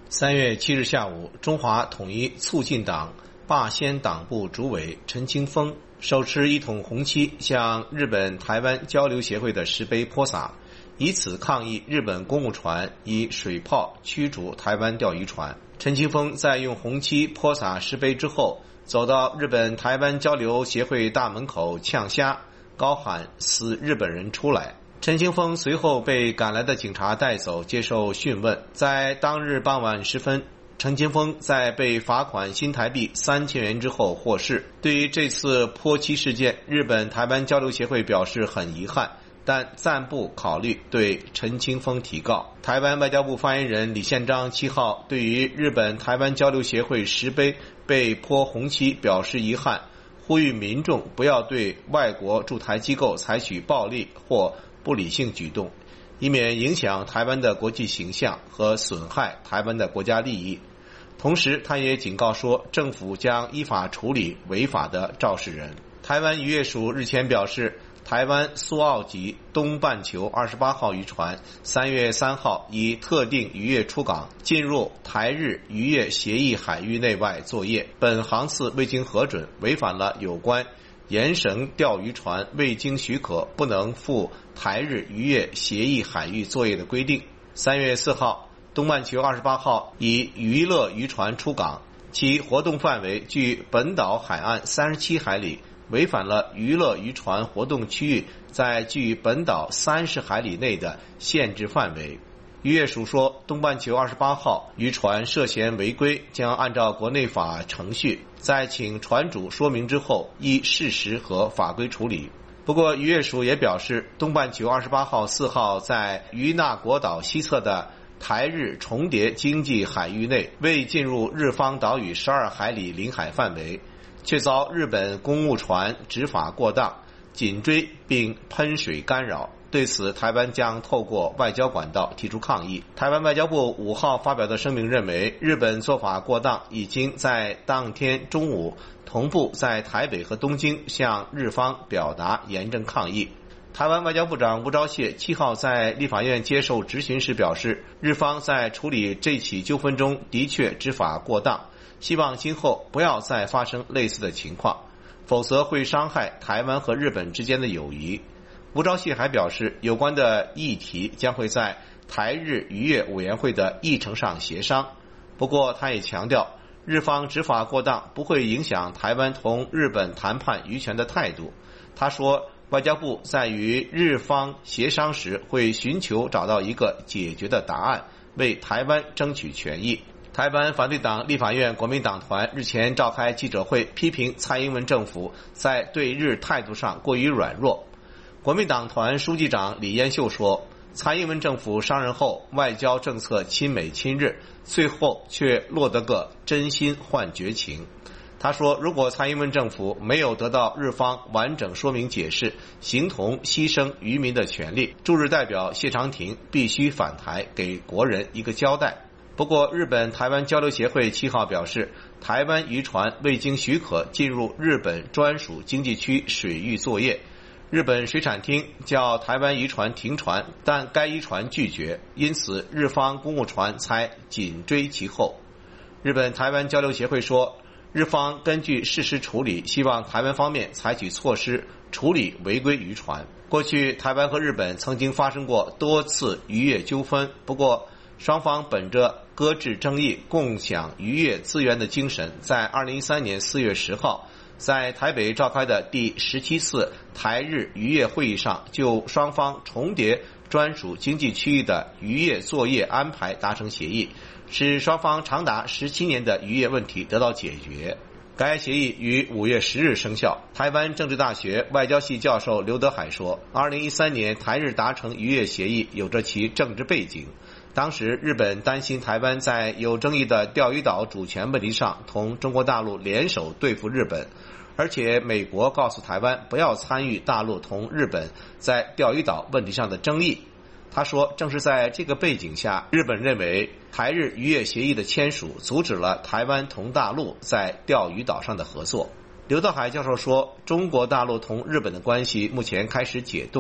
3月7日下午，中华统一促进党霸先党部主委陈清风手持一桶红漆向日本台湾交流协会的石碑泼洒，以此抗议日本公务船以水炮驱逐台湾钓鱼船。陈清风在用红漆泼洒石碑之后，走到日本台湾交流协会大门口呛虾，高喊死日本人出来。陈清风随后被赶来的警察带走接受讯问。在当日傍晚时分，陈清风在被罚款新台币3000元之后获释。对于这次泼漆事件，日本台湾交流协会表示很遗憾，但暂不考虑对陈清风提告。台湾外交部发言人李宪章7号对于日本台湾交流协会石碑被泼红漆表示遗憾，呼吁民众不要对外国驻台机构采取暴力或不理性举动，以免影响台湾的国际形象和损害台湾的国家利益。同时，他也警告说，政府将依法处理违法的肇事人。台湾渔业署日前表示，台湾苏澳级东半球28号渔船3月3号以特定渔业出港，进入台日渔业协议海域内外作业，本航次未经核准，违反了有关沿绳钓鱼船未经许可不能赴台日渔业协议海域作业的规定。3月4号，东半球28号以娱乐渔船出港，其活动范围距本岛海岸37海里，违反了娱乐渔船活动区域在距本岛30海里内的限制范围。渔业署说，东半球28号渔船涉嫌违规，将按照国内法程序，在请船主说明之后，依事实和法规处理。不过，渔业署也表示，东半球28号、4号在于那国岛西侧的台日重叠经济海域内，未进入日方岛屿12海里领海范围，却遭日本公务船执法过当，紧追并喷水干扰。对此，台湾将透过外交管道提出抗议。台湾外交部5号发表的声明认为，日本做法过当，已经在当天中午同步在台北和东京向日方表达严正抗议。台湾外交部长吴钊燮7号在立法院接受质询时表示，日方在处理这起纠纷中的确执法过当，希望今后不要再发生类似的情况，否则会伤害台湾和日本之间的友谊。吴钊燮还表示，有关的议题将会在台日渔业委员会的议程上协商。不过，他也强调，日方执法过当不会影响台湾同日本谈判渔权的态度。他说，外交部在与日方协商时会寻求找到一个解决的答案，为台湾争取权益。台湾反对党立法院国民党团日前召开记者会，批评蔡英文政府在对日态度上过于软弱。国民党团书记长李彦秀说，蔡英文政府上任后外交政策亲美亲日，最后却落得个真心换绝情。他说，如果蔡英文政府没有得到日方完整说明解释，形同牺牲渔民的权利，驻日代表谢长廷必须返台，给国人一个交代。不过，日本台湾交流协会7号表示，台湾渔船未经许可进入日本专属经济区水域作业，日本水产厅叫台湾渔船停船，但该渔船拒绝，因此日方公务船才紧追其后。日本台湾交流协会说，日方根据事实处理，希望台湾方面采取措施处理违规渔船。过去台湾和日本曾经发生过多次渔业纠纷，不过双方本着搁置争议、共享渔业资源的精神，在2013年4月10号在台北召开的第17次台日渔业会议上，就双方重叠专属经济区域的渔业作业安排达成协议，使双方长达17年的渔业问题得到解决。该协议于5月10日生效。台湾政治大学外交系教授刘德海说，2013年台日达成渔业协议有着其政治背景。当时日本担心台湾在有争议的钓鱼岛主权问题上同中国大陆联手对付日本，而且美国告诉台湾不要参与大陆同日本在钓鱼岛问题上的争议。他说，正是在这个背景下，日本认为台日渔业协议的签署阻止了台湾同大陆在钓鱼岛上的合作。刘德海教授说，中国大陆同日本的关系目前开始解冻，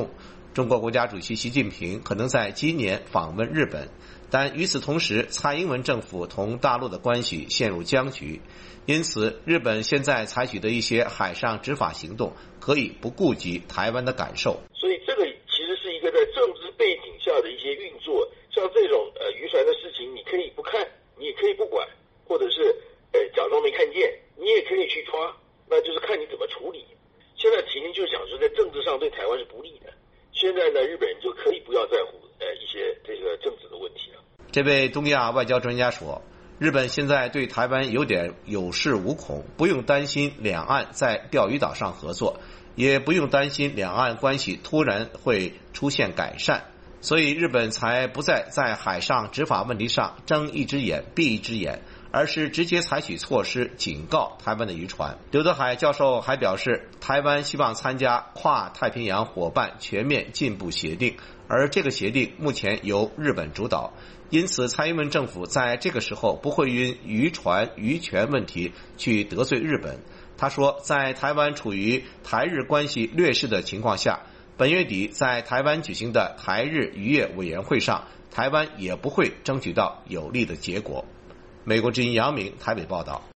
中国国家主席习近平可能在今年访问日本，但与此同时，蔡英文政府同大陆的关系陷入僵局，因此日本现在采取的一些海上执法行动可以不顾及台湾的感受。 所以这个其实是一个在政治背景下的一些运作，像这种渔船的事情，你可以不看，你也可以不管，或者是假装没看见，你也可以去抓，那就是看你怎么处理。现在情形就是讲说，在政治上对台湾是不利的。现在呢，日本人就可以不要在乎一些这个政治的问题了。 这位东亚外交专家说，日本现在对台湾有点有恃无恐，不用担心两岸在钓鱼岛上合作，也不用担心两岸关系突然会出现改善，所以日本才不再在海上执法问题上睁一只眼闭一只眼，而是直接采取措施警告台湾的渔船。刘德海教授还表示，台湾希望参加跨太平洋伙伴全面进步协定，而这个协定目前由日本主导，因此蔡英文政府在这个时候不会因渔船渔权问题去得罪日本。他说，在台湾处于台日关系劣势的情况下，本月底在台湾举行的台日渔业委员会上，台湾也不会争取到有利的结果。美国之音杨明台北报道。